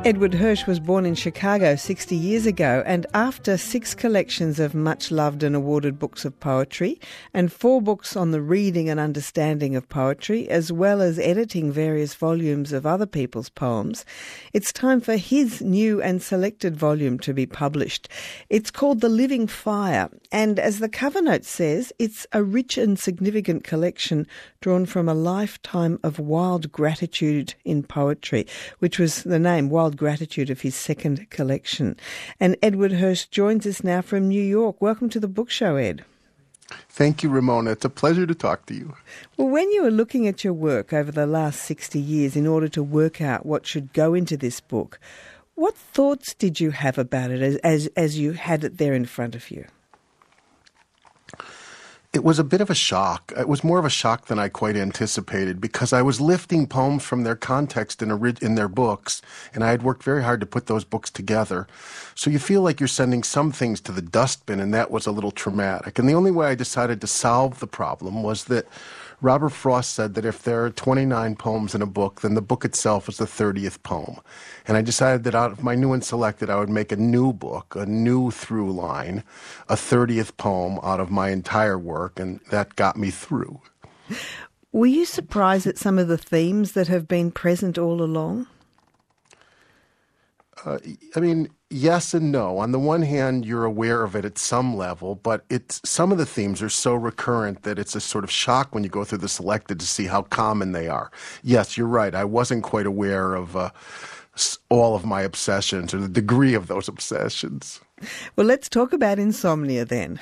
Edward Hirsch was born in Chicago 60 years ago, and after 6 collections of much-loved and awarded books of poetry and 4 books on the reading and understanding of poetry, as well as editing various volumes of other people's poems, it's time for his new and selected volume to be published. It's called The Living Fire, and as the cover note says, it's a rich and significant collection drawn from a lifetime of wild gratitude in poetry, which was the name, Wild Gratitude, of his second collection. And Edward Hirsch joins us now from New York. Welcome to the Book Show, Ed. Thank you, Ramona. It's a pleasure to talk to you. Well, when you were looking at your work over the last 60 years in order to work out what should go into this book, what thoughts did you have about it as you had it there in front of you? It was a bit of a shock. It was more of a shock than I quite anticipated because I was lifting poems from their context in their books, and I had worked very hard to put those books together. So you feel like you're sending some things to the dustbin, and that was a little traumatic. And the only way I decided to solve the problem was that Robert Frost said that if there are 29 poems in a book, then the book itself is the 30th poem. And I decided that out of my new and selected, I would make a new book, a new through line, a 30th poem out of my entire work, and that got me through. Were you surprised at some of the themes that have been present all along? Yes and no. On the one hand, you're aware of it at some level, but some of the themes are so recurrent that it's a sort of shock when you go through the selected to see how common they are. Yes, you're right. I wasn't quite aware of all of my obsessions or the degree of those obsessions. Well, let's talk about insomnia then.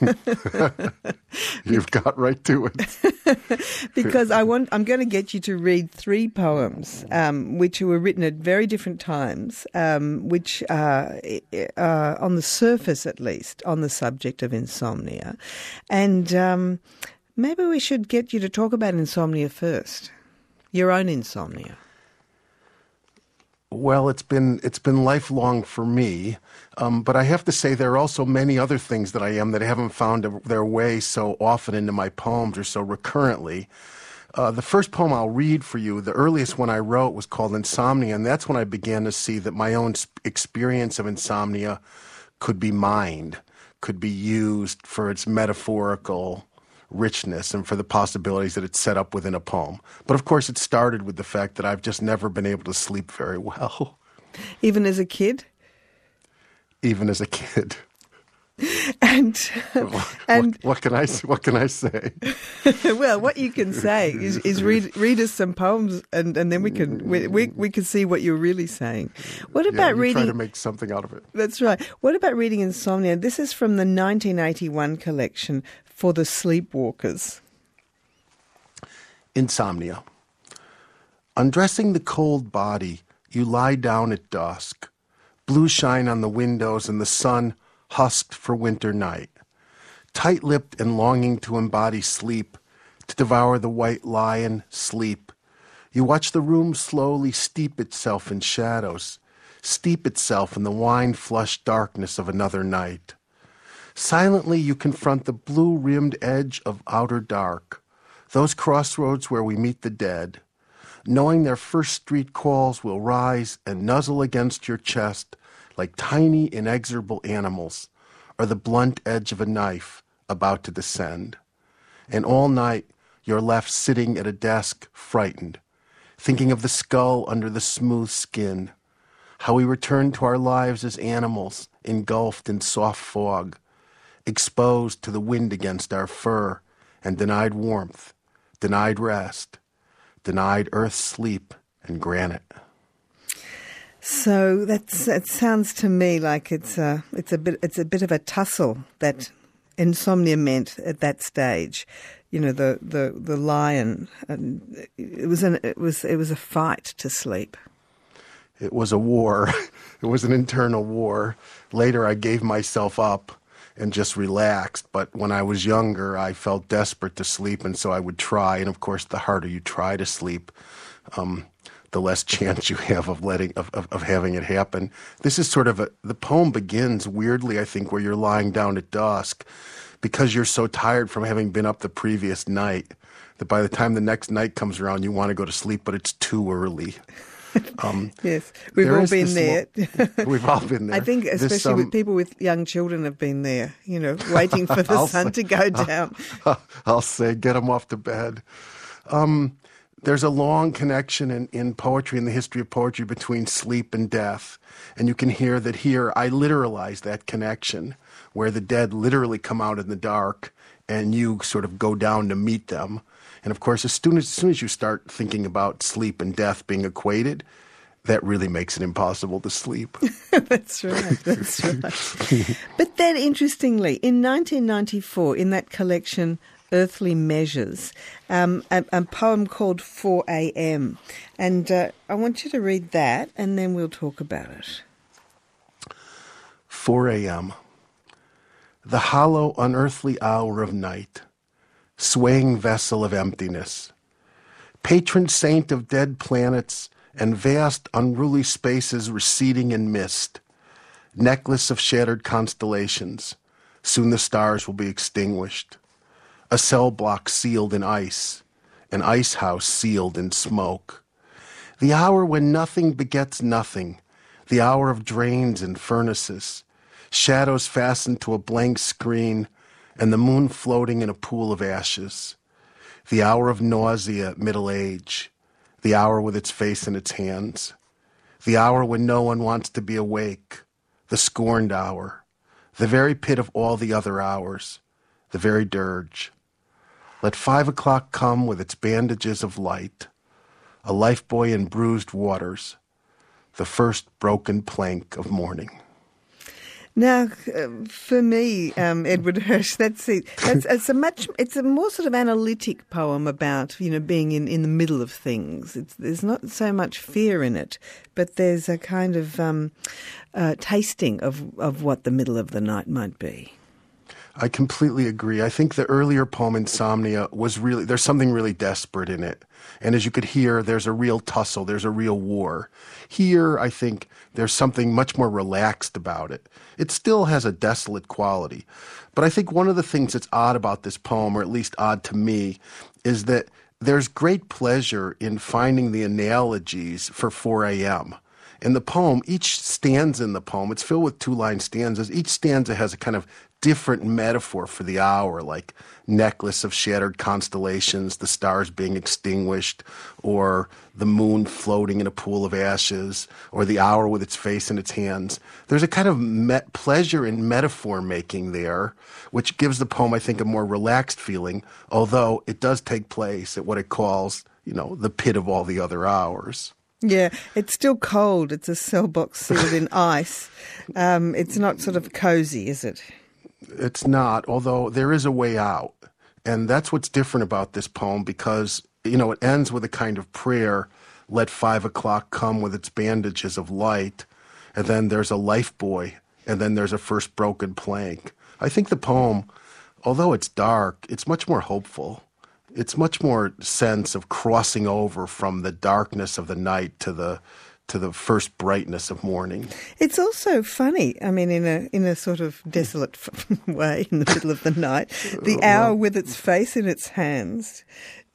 You've got right to it. Because I'm going to get you to read 3 poems, which were written at very different times, which are, on the surface at least, on the subject of insomnia. And maybe we should get you to talk about insomnia first, your own insomnia. Well, it's been lifelong for me, but I have to say there are also many other things that I am that haven't found their way so often into my poems or so recurrently. The first poem I'll read for you, the earliest one I wrote, was called Insomnia, and that's when I began to see that my own experience of insomnia could be mined, could be used for its metaphorical richness and for the possibilities that it's set up within a poem. But of course it started with the fact that I've just never been able to sleep very well. Even as a kid? Even as a kid. And what can I say? Well, what you can say is read us some poems, and then we can see what you're really saying. What about reading? Try to make something out of it. That's right. What about reading Insomnia? This is from the 1981 collection For the Sleepwalkers. Insomnia. Undressing the cold body, you lie down at dusk. Blue shine on the windows and the sun husked for winter night. Tight-lipped and longing to embody sleep, to devour the white lion, sleep. You watch the room slowly steep itself in shadows, steep itself in the wine-flushed darkness of another night. Silently you confront the blue-rimmed edge of outer dark, those crossroads where we meet the dead, knowing their first street calls will rise and nuzzle against your chest like tiny, inexorable animals, or the blunt edge of a knife about to descend. And all night you're left sitting at a desk, frightened, thinking of the skull under the smooth skin, how we return to our lives as animals, engulfed in soft fog, exposed to the wind against our fur, and denied warmth, denied rest, denied earth's sleep and granite. So it sounds to me like it's a bit of a tussle that insomnia meant at that stage. You know, the lion. And it was a fight to sleep. It was a war. It was an internal war. Later, I gave myself up and just relaxed. But when I was younger, I felt desperate to sleep, and so I would try. And of course, the harder you try to sleep, the less chance you have of having it happen. This is sort of the poem begins weirdly, I think, where you're lying down at dusk because you're so tired from having been up the previous night that by the time the next night comes around, you want to go to sleep, but it's too early. Yes, we've there all is been there. We've all been there. I think especially with people with young children have been there, waiting for the sun to go down. I'll say, get them off to bed. There's a long connection in poetry, in the history of poetry, between sleep and death. And you can hear that here I literalize that connection, where the dead literally come out in the dark and you sort of go down to meet them. And of course, as soon as you start thinking about sleep and death being equated, that really makes it impossible to sleep. That's right. But then, interestingly, in 1994, in that collection, Earthly Measures, a poem called 4 a.m. And I want you to read that, and then we'll talk about it. 4 a.m. The hollow, unearthly hour of night, swaying vessel of emptiness, patron saint of dead planets and vast, unruly spaces receding in mist, necklace of shattered constellations. Soon the stars will be extinguished. A cell block sealed in ice, an ice house sealed in smoke. The hour when nothing begets nothing, the hour of drains and furnaces, shadows fastened to a blank screen, and the moon floating in a pool of ashes. The hour of nausea at middle age, the hour with its face in its hands. The hour when no one wants to be awake, the scorned hour, the very pit of all the other hours, the very dirge. Let 5 o'clock come with its bandages of light, a lifebuoy in bruised waters, the first broken plank of morning. Now, for me, Edward Hirsch, that's it. It's a more sort of analytic poem about being in the middle of things. There's not so much fear in it, but there's a kind of tasting of what the middle of the night might be. I completely agree. I think the earlier poem, Insomnia, there's something really desperate in it. And as you could hear, there's a real tussle, there's a real war. Here, I think there's something much more relaxed about it. It still has a desolate quality. But I think one of the things that's odd about this poem, or at least odd to me, is that there's great pleasure in finding the analogies for 4 a.m. In the poem, each stanza in the poem, it's filled with 2-line stanzas. Each stanza has a kind of different metaphor for the hour, like necklace of shattered constellations, the stars being extinguished, or the moon floating in a pool of ashes, or the hour with its face in its hands. There's a kind of pleasure in metaphor making there, which gives the poem, I think, a more relaxed feeling, although it does take place at what it calls, the pit of all the other hours. Yeah, it's still cold. It's a cell box sealed in ice. It's not sort of cozy, is it? It's not, although there is a way out. And that's what's different about this poem because, it ends with a kind of prayer, let 5 o'clock come with its bandages of light, and then there's a lifebuoy, and then there's a first broken plank. I think the poem, although it's dark, it's much more hopeful. It's much more sense of crossing over from the darkness of the night to the first brightness of morning. It's also funny. I mean, in a sort of desolate way, in the middle of the night, the hour with its face in its hands.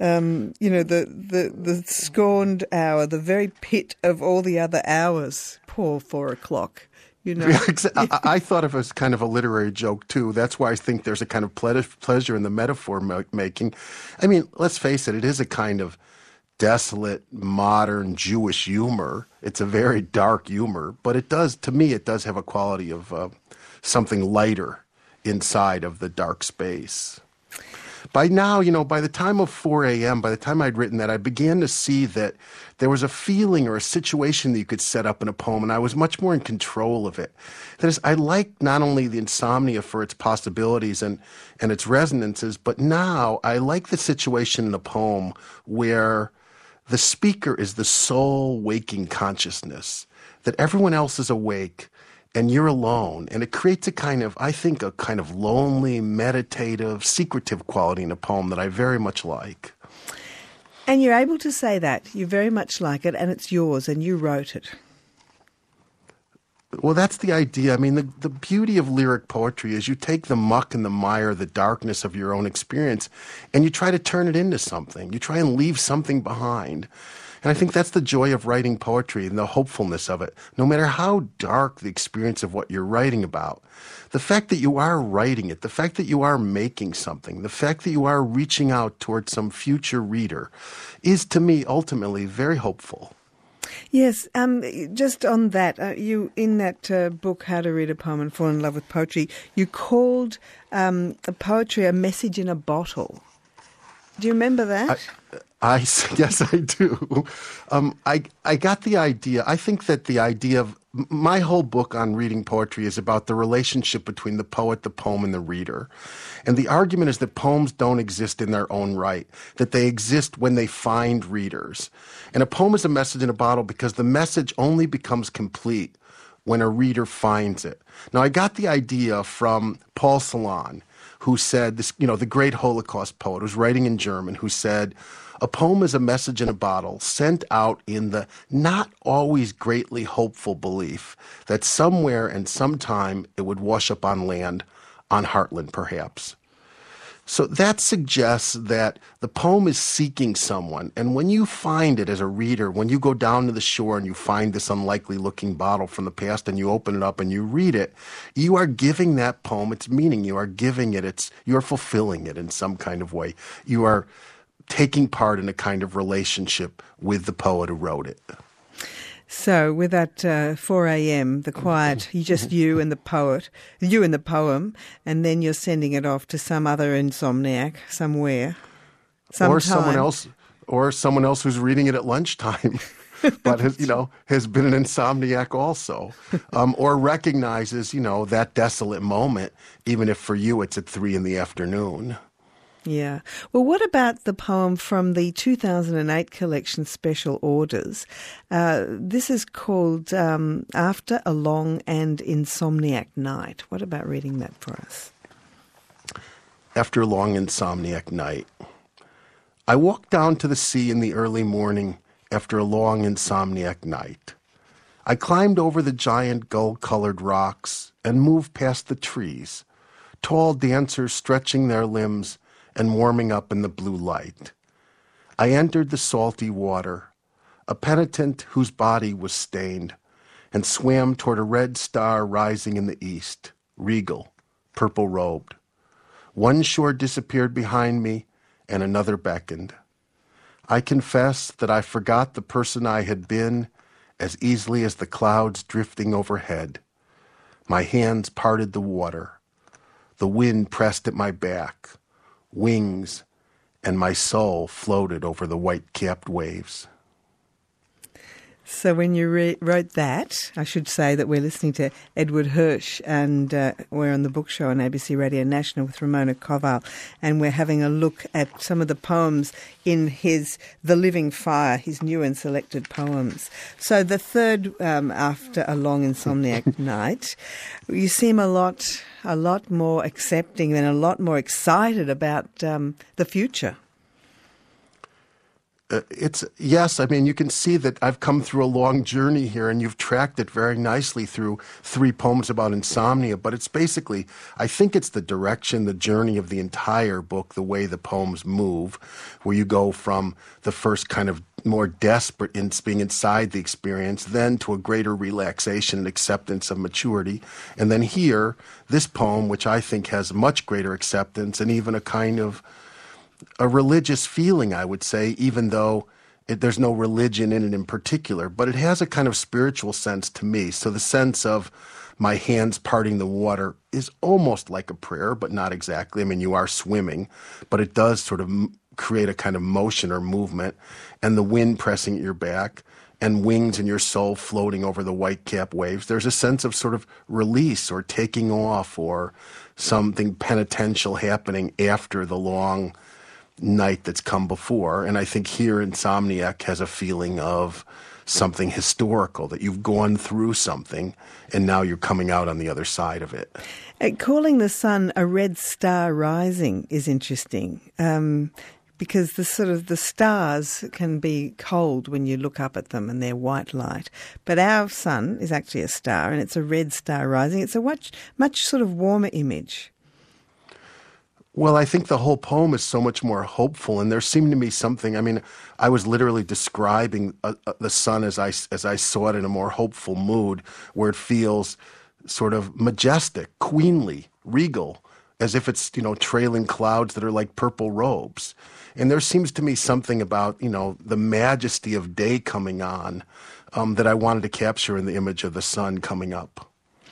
The scorned hour, the very pit of all the other hours. Poor 4 o'clock. I thought of it as kind of a literary joke, too. That's why I think there's a kind of pleasure in the metaphor making. I mean, let's face it, it is a kind of desolate, modern Jewish humor. It's a very dark humor, but it does have a quality of something lighter inside of the dark space. By now, by the time of 4 a.m., by the time I'd written that, I began to see that there was a feeling or a situation that you could set up in a poem, and I was much more in control of it. That is, I liked not only the Insomnia for its possibilities and its resonances, but now I like the situation in a poem where the speaker is the sole waking consciousness, that everyone else is awake, and you're alone. And it creates a kind of lonely, meditative, secretive quality in a poem that I very much like. And you're able to say that. You very much like it, and it's yours, and you wrote it. Well, that's the idea. I mean, the beauty of lyric poetry is you take the muck and the mire, the darkness of your own experience, and you try to turn it into something. You try and leave something behind. And I think that's the joy of writing poetry and the hopefulness of it. No matter how dark the experience of what you're writing about, the fact that you are writing it, the fact that you are making something, the fact that you are reaching out towards some future reader is, to me, ultimately very hopeful. Yes, just on that, you in that book, How to Read a Poem and Fall in Love with Poetry, you called the poetry a message in a bottle. Do you remember that? Yes, I do. I got the idea. I think that the idea of my whole book on reading poetry is about the relationship between the poet, the poem, and the reader. And the argument is that poems don't exist in their own right, that they exist when they find readers. And a poem is a message in a bottle because the message only becomes complete when a reader finds it. Now, I got the idea from Paul Celan, who said, this, the great Holocaust poet, who's writing in German, who said, a poem is a message in a bottle sent out in the not always greatly hopeful belief that somewhere and sometime it would wash up on land, on Heartland perhaps. So that suggests that the poem is seeking someone, and when you find it as a reader, when you go down to the shore and you find this unlikely looking bottle from the past and you open it up and you read it, you are giving that poem its meaning. You are giving it you are fulfilling it in some kind of way. You are taking part in a kind of relationship with the poet who wrote it. So with that 4 a.m., the quiet, you and the poet, you and the poem, and then you're sending it off to some other insomniac somewhere, sometime. Or someone else who's reading it at lunchtime, but has been an insomniac also, or recognizes, that desolate moment, even if for you it's at 3 p.m. Yeah. Well, what about the poem from the 2008 collection, Special Orders? This is called After a Long and Insomniac Night. What about reading that for us? After a long insomniac night. I walked down to the sea in the early morning after a long insomniac night. I climbed over the giant gold-colored rocks and moved past the trees, tall dancers stretching their limbs and warming up in the blue light. I entered the salty water, a penitent whose body was stained, and swam toward a red star rising in the east, regal, purple-robed. One shore disappeared behind me, and another beckoned. I confess that I forgot the person I had been as easily as the clouds drifting overhead. My hands parted the water. The wind pressed at my back. Wings, and my soul floated over the white-capped waves. So when you wrote that, I should say that we're listening to Edward Hirsch, and we're on the Book Show on ABC Radio National with Ramona Koval, and we're having a look at some of the poems in his The Living Fire, his new and selected poems. So the third, After a Long Insomniac Night, you seem a lot more accepting and a lot more excited about the future. Yes, I mean, you can see that I've come through a long journey here, and you've tracked it very nicely through 3 poems about insomnia, but it's basically, I think it's the direction, the journey of the entire book, the way the poems move, where you go from the first kind of more desperate in being inside the experience, then to a greater relaxation and acceptance of maturity. And then here, this poem, which I think has much greater acceptance and even a kind of a religious feeling, I would say, even though there's no religion in it in particular, but it has a kind of spiritual sense to me. So the sense of my hands parting the water is almost like a prayer, but not exactly. I mean, you are swimming, but it does sort of create a kind of motion or movement, and the wind pressing at your back, and wings in your soul floating over the white-capped waves. There's a sense of sort of release or taking off or something penitential happening after the long night that's come before. And I think here Insomniac has a feeling of something historical, that you've gone through something and now you're coming out on the other side of it. Calling the sun a red star rising is interesting, because the stars can be cold when you look up at them and they're white light. But our sun is actually a star, and it's a red star rising. It's a much sort of warmer image. Well, I think the whole poem is so much more hopeful, and there seemed to be something. I mean, I was literally describing the sun as I saw it in a more hopeful mood, where it feels sort of majestic, queenly, regal, as if it's, trailing clouds that are like purple robes. And there seems to me something about, the majesty of day coming on that I wanted to capture in the image of the sun coming up.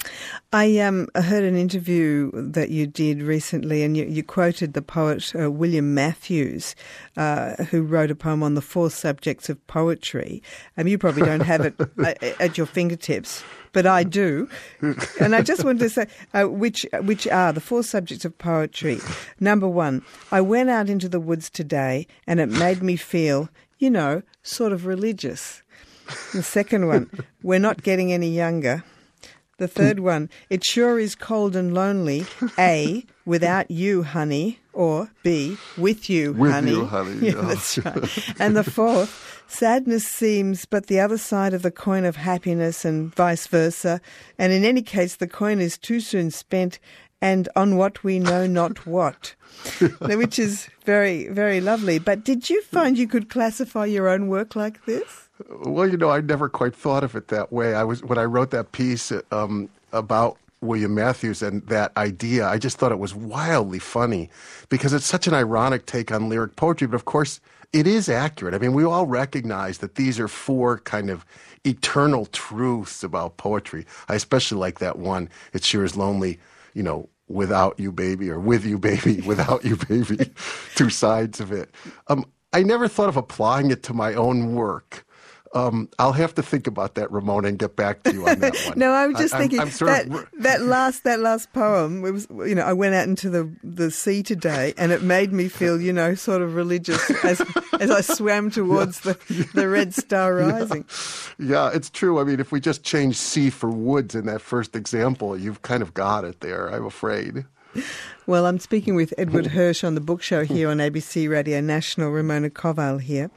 I heard an interview that you did recently, and you quoted the poet William Matthews, who wrote a poem on the 4 subjects of poetry. You probably don't have it at your fingertips, but I do. And I just wanted to say which are the 4 subjects of poetry. Number 1, I went out into the woods today, and it made me feel, sort of religious. The second one, we're not getting any younger. The third one, it sure is cold and lonely. A, without you, honey, or B, with you, honey. With you, honey. Yeah, that's right. And the fourth, sadness seems but the other side of the coin of happiness, and vice versa. And in any case, the coin is too soon spent, and on what we know not what. Which is very, very lovely. But did you find you could classify your own work like this? Well, I never quite thought of it that way. When I wrote that piece about William Matthews and that idea, I just thought it was wildly funny because it's such an ironic take on lyric poetry. But of course, it is accurate. I mean, we all recognize that these are 4 kind of eternal truths about poetry. I especially like that one, it sure is lonely, without you, baby, or with you, baby, without you, baby, 2 sides of it. I never thought of applying it to my own work. I'll have to think about that, Ramona, and get back to you on that one. No, I was just thinking that last poem. It was, I went out into the sea today, and it made me feel, sort of religious as I swam towards the red star rising. Yeah, it's true. I mean, if we just change sea for woods in that first example, you've kind of got it there, I'm afraid. Well, I'm speaking with Edward Hirsch on the Book Show here on ABC Radio National. Ramona Koval here.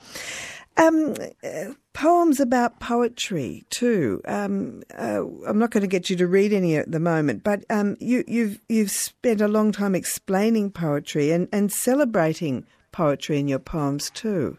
Poems about poetry too. I'm not going to get you to read any at the moment, but you've spent a long time explaining poetry and celebrating poetry in your poems too.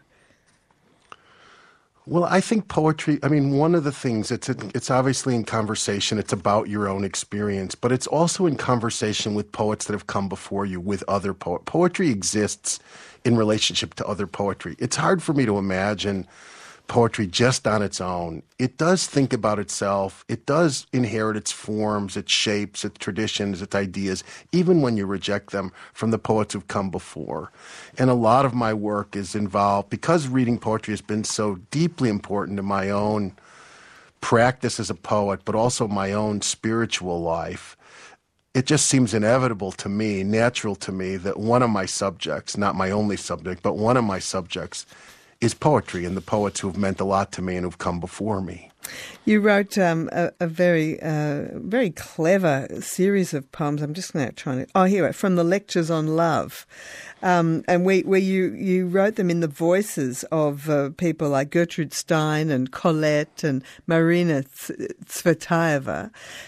Well, I think poetry, one of the things, it's obviously in conversation, it's about your own experience, but it's also in conversation with poets that have come before you, with other poets. Poetry exists in relationship to other poetry. It's hard for me to imagine poetry just on its own. It does think about itself. It does inherit its forms, its shapes, its traditions, its ideas, even when you reject them from the poets who've come before. And a lot of my work is involved, because reading poetry has been so deeply important to my own practice as a poet, but also my own spiritual life. It just seems inevitable to me, natural to me, that one of my subjects, not my only subject, but one of my subjects is poetry and the poets who have meant a lot to me and who've come before me. You wrote a very very clever series of poems. I'm just now trying to... Oh, here, from the Lectures on Love. And where you wrote them in the voices of people like Gertrude Stein and Colette and Marina Tsvetaeva.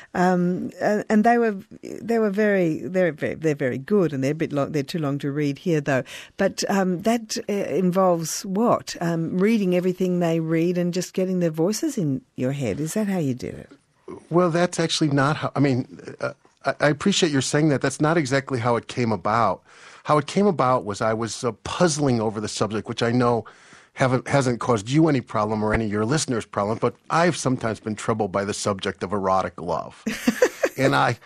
And they're very good, and they're a bit long. They're too long to read here, though. But that involves what? Reading everything they read and just getting their voices in your head. Is that how you did it? Well, that's actually not how... I appreciate your saying that. That's not exactly how it came about. How it came about was I was puzzling over the subject, which I know hasn't caused you any problem or any of your listeners problem, but I've sometimes been troubled by the subject of erotic love. And I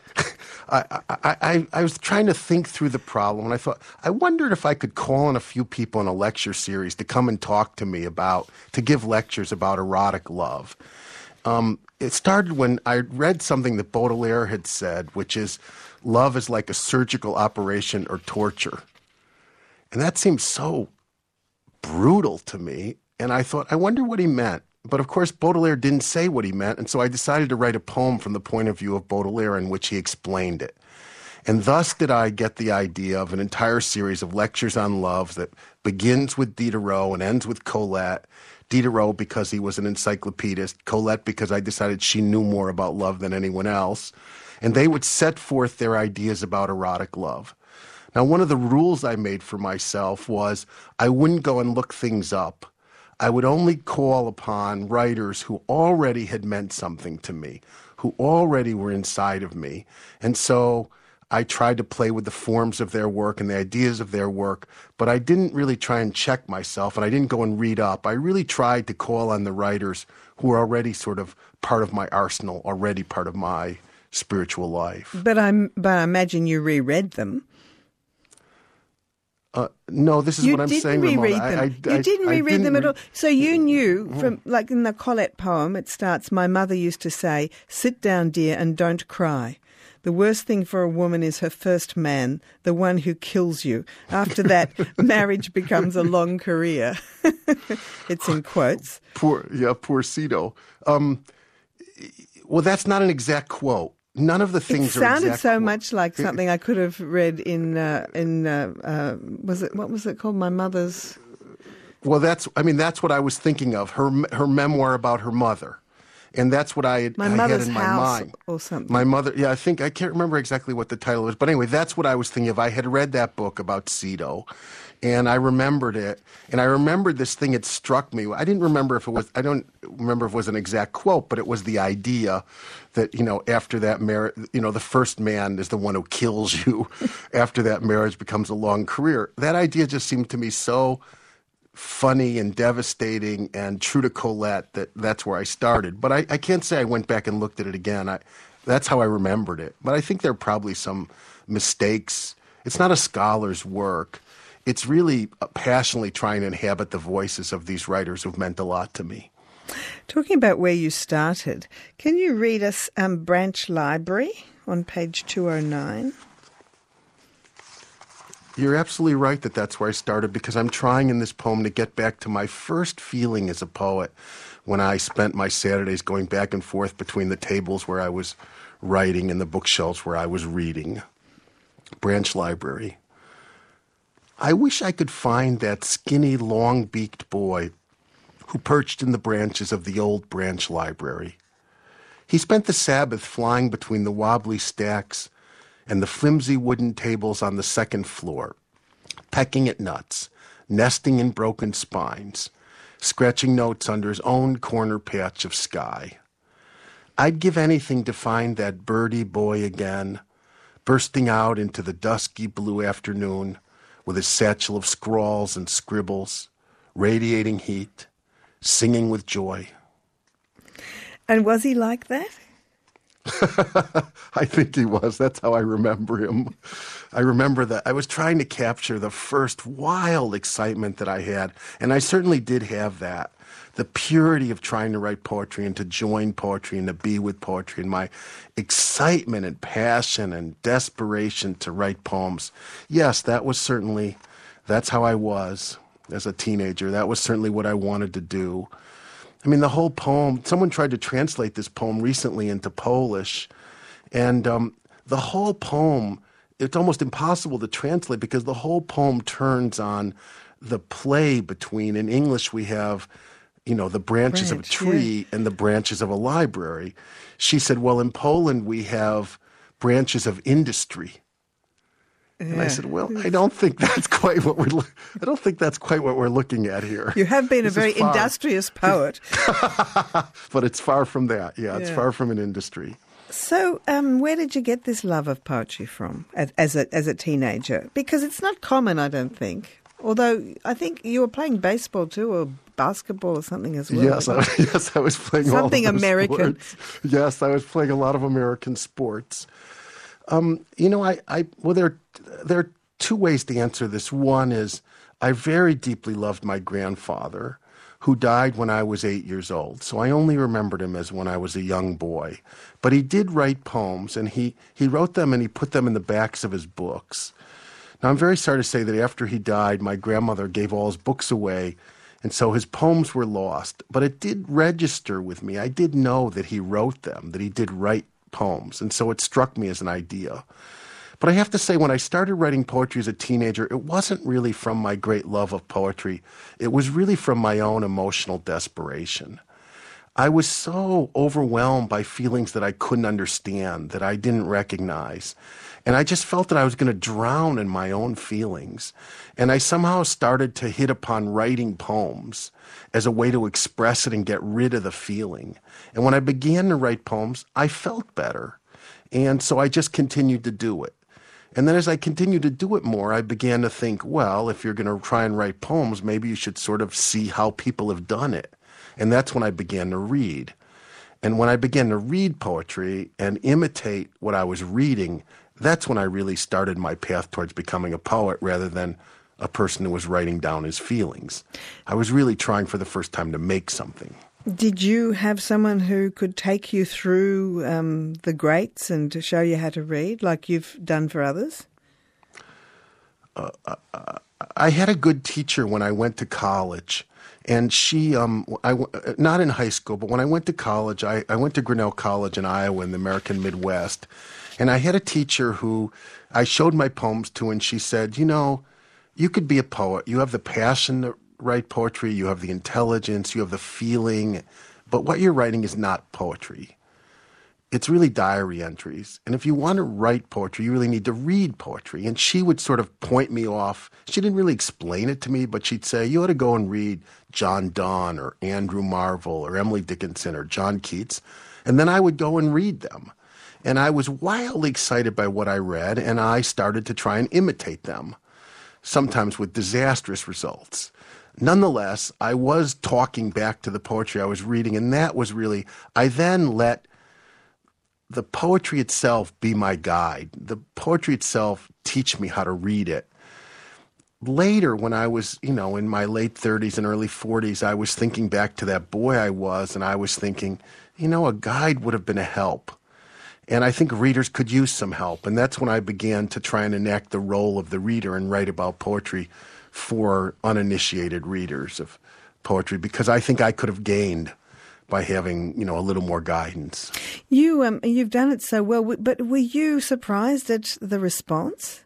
was trying to think through the problem, and I thought, I wondered if I could call on a few people in a lecture series to come and talk to me to give lectures about erotic love. It started when I read something that Baudelaire had said, which is, love is like a surgical operation or torture. And that seemed so brutal to me. And I thought, I wonder what he meant. But of course, Baudelaire didn't say what he meant. And so I decided to write a poem from the point of view of Baudelaire in which he explained it. And thus did I get the idea of an entire series of lectures on love that begins with Diderot and ends with Colette. Diderot because he was an encyclopedist, Colette because I decided she knew more about love than anyone else. And they would set forth their ideas about erotic love. Now, one of the rules I made for myself was I wouldn't go and look things up. I would only call upon writers who already had meant something to me, who already were inside of me. And so I tried to play with the forms of their work and the ideas of their work, but I didn't really try and check myself, and I didn't go and read up. I really tried to call on the writers who were already sort of part of my arsenal, already part of my spiritual life. But I imagine you reread them. No, this is what I'm saying, Ramona. You didn't reread them at all. So you knew from, like in the Colette poem, it starts, "My mother used to say, 'Sit down, dear, and don't cry. The worst thing for a woman is her first man, the one who kills you. After that, marriage becomes a long career.'" It's in quotes. Poor Cito. Well, that's not an exact quote. None of the things are exact. It sounded so much like something I could have read in what was it called? My mother's. Well, that's what I was thinking of. Her memoir about her mother. And that's what I had in my mind. Or something. My mother, I can't remember exactly what the title was, but anyway, that's what I was thinking of. I had read that book about Cito, and I remembered it, and I remembered this thing had struck me. I don't remember if it was an exact quote, but it was the idea that, after that marriage, the first man is the one who kills you. After that marriage becomes a long career. That idea just seemed to me so funny and devastating and true to Colette that's where I started. But I can't say I went back and looked at it again. That's how I remembered it. But I think there are probably some mistakes. It's not a scholar's work. It's really passionately trying to inhabit the voices of these writers who've meant a lot to me. Talking about where you started, can you read us Branch Library on page 209? You're absolutely right that that's where I started, because I'm trying in this poem to get back to my first feeling as a poet when I spent my Saturdays going back and forth between the tables where I was writing and the bookshelves where I was reading. Branch Library. I wish I could find that skinny, long-beaked boy who perched in the branches of the old Branch Library. He spent the Sabbath flying between the wobbly stacks and the flimsy wooden tables on the second floor, pecking at nuts, nesting in broken spines, scratching notes under his own corner patch of sky. I'd give anything to find that birdie boy again, bursting out into the dusky blue afternoon with his satchel of scrawls and scribbles, radiating heat, singing with joy. And was he like that? I think he was. That's how I remember him. I remember that I was trying to capture the first wild excitement that I had, and I certainly did have that. The purity of trying to write poetry and to join poetry and to be with poetry, and my excitement and passion and desperation to write poems. Yes, that's how I was as a teenager. That was certainly what I wanted to do. I mean, the whole poem, someone tried to translate this poem recently into Polish, and the whole poem, it's almost impossible to translate because the whole poem turns on the play between, in English we have, the branches of a tree and the branches of a library. She said, well, in Poland we have branches of industry. And I said, well, I don't think that's quite what we're looking at here. You have been a very industrious poet. But it's far from that. Yeah, it's far from an industry. So where did you get this love of poetry from as a teenager? Because it's not common, I don't think. Although I think you were playing baseball too, or basketball or something as well. Yes, I was playing something all of those American. Sports. Yes, I was playing a lot of American sports. There are two ways to answer this. One is I very deeply loved my grandfather, who died when I was 8 years old. So I only remembered him as when I was a young boy. But he did write poems, and he wrote them and he put them in the backs of his books. Now, I'm very sorry to say that after he died, my grandmother gave all his books away, and so his poems were lost. But it did register with me. I did know that he wrote them, that he did write poems, and so it struck me as an idea. But I have to say, when I started writing poetry as a teenager, it wasn't really from my great love of poetry. It was really from my own emotional desperation. I was so overwhelmed by feelings that I couldn't understand, that I didn't recognize. And I just felt that I was going to drown in my own feelings. And I somehow started to hit upon writing poems as a way to express it and get rid of the feeling. And when I began to write poems, I felt better. And so I just continued to do it. And then as I continued to do it more, I began to think, well, if you're going to try and write poems, maybe you should sort of see how people have done it. And that's when I began to read. And when I began to read poetry and imitate what I was reading, that's when I really started my path towards becoming a poet rather than a person who was writing down his feelings. I was really trying for the first time to make something. Did you have someone who could take you through the greats and to show you how to read like you've done for others? I had a good teacher when I went to college. And she, not in high school, but when I went to college, I went to Grinnell College in Iowa in the American Midwest. And I had a teacher who I showed my poems to, and she said, you know, you could be a poet. You have the passion to write poetry. You have the intelligence. You have the feeling. But what you're writing is not poetry. It's really diary entries. And if you want to write poetry, you really need to read poetry. And she would sort of point me off. She didn't really explain it to me, but she'd say, you ought to go and read John Donne or Andrew Marvell or Emily Dickinson or John Keats. And then I would go and read them. And I was wildly excited by what I read, and I started to try and imitate them, sometimes with disastrous results. Nonetheless, I was talking back to the poetry I was reading, and that was really, I then let the poetry itself be my guide. The poetry itself teach me how to read it. Later, when I was, in my late 30s and early 40s, I was thinking back to that boy I was, and I was thinking, a guide would have been a help. And I think readers could use some help. And that's when I began to try and enact the role of the reader and write about poetry for uninitiated readers of poetry, because I think I could have gained by having, a little more guidance. You've done it so well, but were you surprised at the response?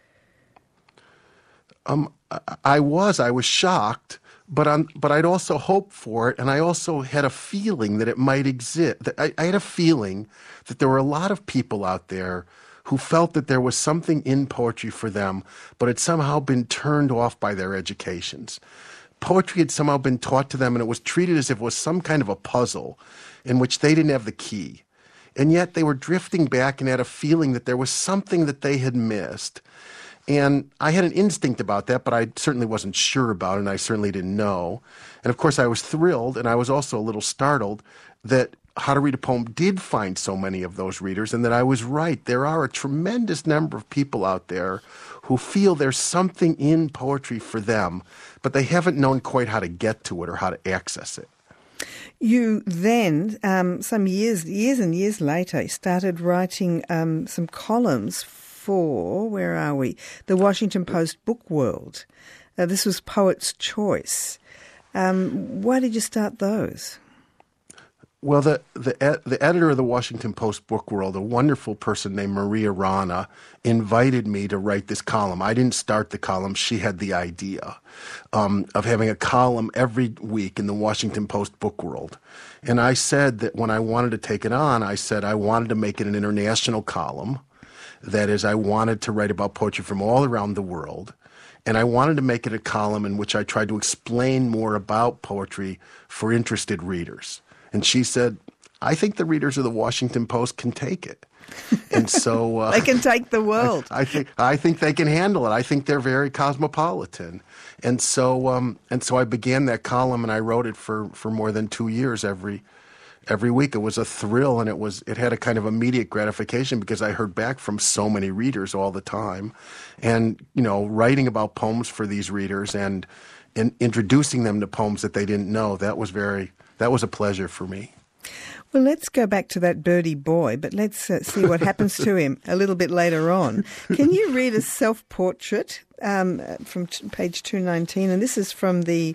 I was shocked, but I'd also hoped for it, and I also had a feeling that it might exist. I had a feeling that there were a lot of people out there who felt that there was something in poetry for them, but had somehow been turned off by their educations. Poetry had somehow been taught to them, and it was treated as if it was some kind of a puzzle in which they didn't have the key. And yet they were drifting back and had a feeling that there was something that they had missed. And I had an instinct about that, but I certainly wasn't sure about it, and I certainly didn't know. And of course, I was thrilled, and I was also a little startled that How to Read a Poem did find so many of those readers, and that I was right. There are a tremendous number of people out there who feel there's something in poetry for them, but they haven't known quite how to get to it or how to access it. You then, some years and years later, started writing some columns for, where are we? The Washington Post Book World. This was Poet's Choice. Why did you start those? Well, the editor of the Washington Post Book World, a wonderful person named Maria Rana, invited me to write this column. I didn't start the column. She had the idea of having a column every week in the Washington Post Book World. And I said that when I wanted to take it on, I said I wanted to make it an international column. That is, I wanted to write about poetry from all around the world. And I wanted to make it a column in which I tried to explain more about poetry for interested readers. And she said, I think the readers of the Washington Post can take it. And so they can take the world. I think they can handle it. I think they're very cosmopolitan. And so I began that column, and I wrote it for more than 2 years every week. It was a thrill, and it had a kind of immediate gratification because I heard back from so many readers all the time. And, writing about poems for these readers and introducing them to poems that they didn't know, that was a pleasure for me. Well, let's go back to that birdie boy, but let's see what happens to him a little bit later on. Can you read a self-portrait from page 219? And this is from the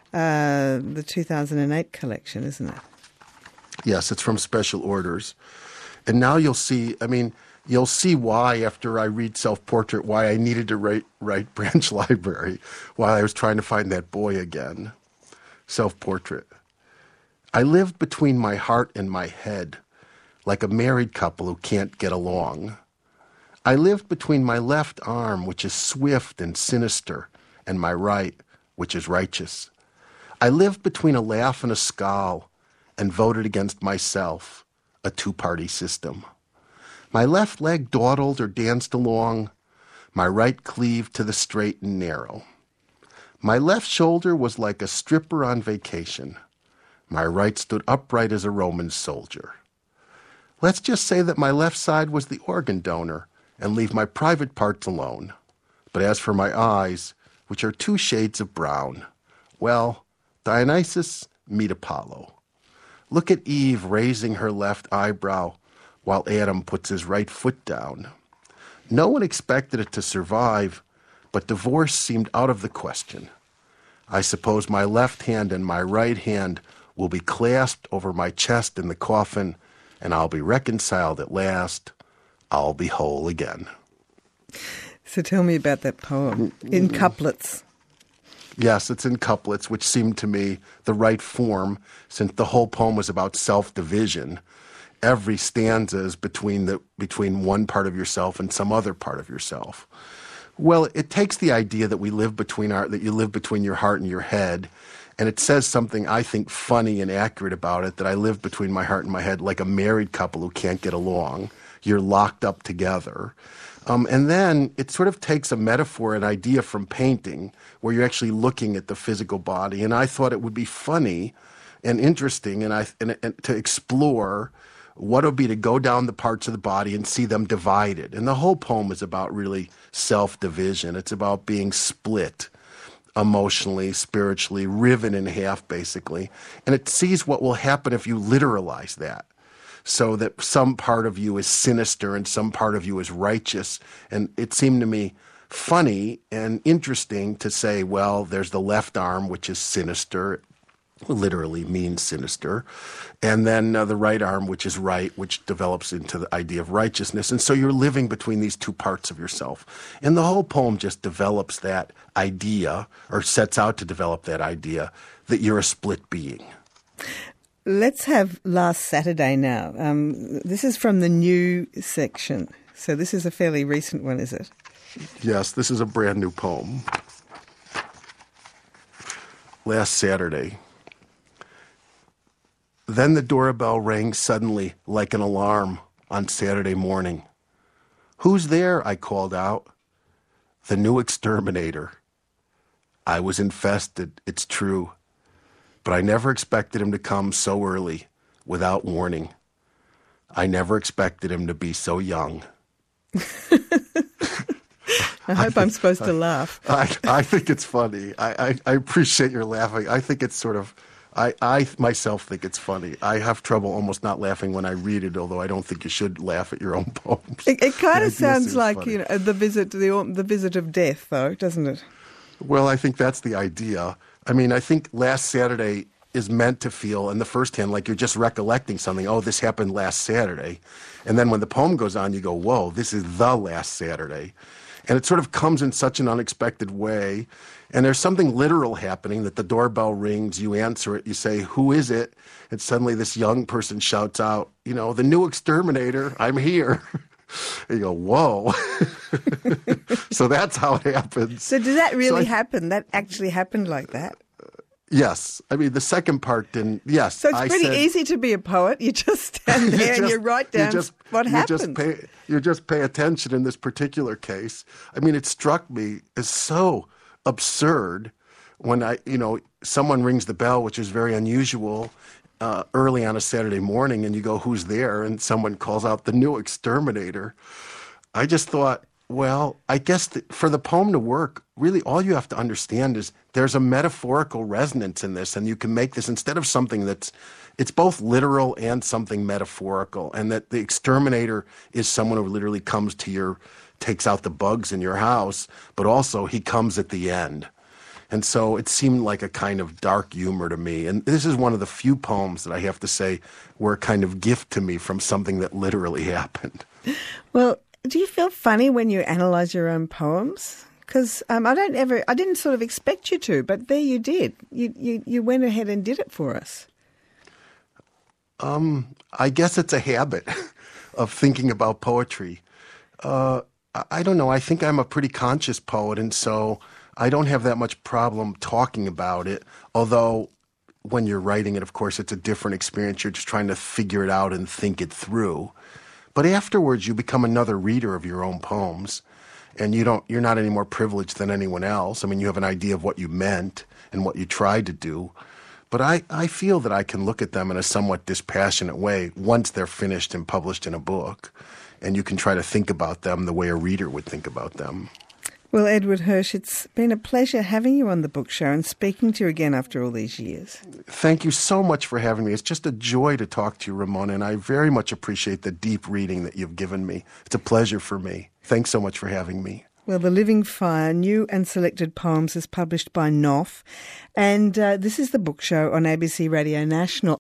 2008 collection, isn't it? Yes, it's from Special Orders. And now you'll see why, after I read Self-Portrait, why I needed to write Branch Library, while I was trying to find that boy again. Self-Portrait. I lived between my heart and my head, like a married couple who can't get along. I lived between my left arm, which is swift and sinister, and my right, which is righteous. I lived between a laugh and a scowl, and voted against myself, a two-party system. My left leg dawdled or danced along, my right cleaved to the straight and narrow. My left shoulder was like a stripper on vacation. My right stood upright as a Roman soldier. Let's just say that my left side was the organ donor and leave my private parts alone. But as for my eyes, which are 2 shades of brown, well, Dionysus, meet Apollo. Look at Eve raising her left eyebrow while Adam puts his right foot down. No one expected it to survive, but divorce seemed out of the question. I suppose my left hand and my right hand will be clasped over my chest in the coffin, and I'll be reconciled at last. I'll be whole again. So tell me about that poem, in couplets. Yes, it's in couplets, which seemed to me the right form, since the whole poem was about self-division. Every stanza is between one part of yourself and some other part of yourself. Well, it takes the idea that you live between your heart and your head, and it says something I think funny and accurate about it, that I live between my heart and my head like a married couple who can't get along. You're locked up together. And then it sort of takes a metaphor, an idea from painting, where you're actually looking at the physical body. And I thought it would be funny and interesting and to explore what it would be to go down the parts of the body and see them divided. And the whole poem is about really self-division. It's about being split emotionally, spiritually, riven in half, basically. And it sees what will happen if you literalize that. So that some part of you is sinister and some part of you is righteous. And it seemed to me funny and interesting to say, well, there's the left arm, which is sinister, literally means sinister, and then the right arm, which is right, which develops into the idea of righteousness. And so you're living between these 2 parts of yourself. And the whole poem just develops that idea, or sets out to develop that idea, that you're a split being. Let's have Last Saturday now. This is from the new section. So this is a fairly recent one, is it? Yes, this is a brand new poem. Last Saturday. Then the doorbell rang suddenly like an alarm on Saturday morning. "Who's there?" I called out. "The new exterminator." I was infested, it's true, but I never expected him to come so early, without warning. I never expected him to be so young. I hope I'm supposed to laugh. I think it's funny. I appreciate your laughing. I think it's sort of... I myself think it's funny. I have trouble almost not laughing when I read it, although I don't think you should laugh at your own poems. It kind of sounds like funny. the visit of death, though, doesn't it? Well, I think that's the idea. I mean, I think Last Saturday is meant to feel, in the first hand, like you're just recollecting something. Oh, this happened last Saturday. And then when the poem goes on, you go, whoa, this is the last Saturday. And it sort of comes in such an unexpected way. And there's something literal happening, that the doorbell rings, you answer it, you say, "Who is it?" And suddenly this young person shouts out, "The new exterminator, I'm here." And you go, whoa. So that's how it happens. So does that really happen? That actually happened like that? Yes. I mean, the second part didn't, yes. So it's pretty easy to be a poet. You just stand there and you write down what happened. You just pay attention in this particular case. I mean, it struck me as so absurd when someone rings the bell, which is very unusual, early on a Saturday morning, and you go, "Who's there?" And someone calls out, "The new exterminator." I just thought, well, I guess for the poem to work, really all you have to understand is there's a metaphorical resonance in this, and you can make this, instead of something it's both literal and something metaphorical, and that the exterminator is someone who literally takes out the bugs in your house, but also he comes at the end. And so it seemed like a kind of dark humor to me. And this is one of the few poems that I have to say were a kind of gift to me from something that literally happened. Well, do you feel funny when you analyse your own poems? Because I didn't sort of expect you to, but there you did. You went ahead and did it for us. I guess it's a habit of thinking about poetry. I don't know. I think I'm a pretty conscious poet, and so I don't have that much problem talking about it. Although when you're writing it, of course, it's a different experience. You're just trying to figure it out and think it through. But afterwards, you become another reader of your own poems, and you're not any more privileged than anyone else. I mean, you have an idea of what you meant and what you tried to do. But I feel that I can look at them in a somewhat dispassionate way once they're finished and published in a book. And you can try to think about them the way a reader would think about them. Well, Edward Hirsch, it's been a pleasure having you on the Book Show and speaking to you again after all these years. Thank you so much for having me. It's just a joy to talk to you, Ramona, and I very much appreciate the deep reading that you've given me. It's a pleasure for me. Thanks so much for having me. Well, The Living Fire, New and Selected Poems is published by Knopf, and this is the Book Show on ABC Radio National.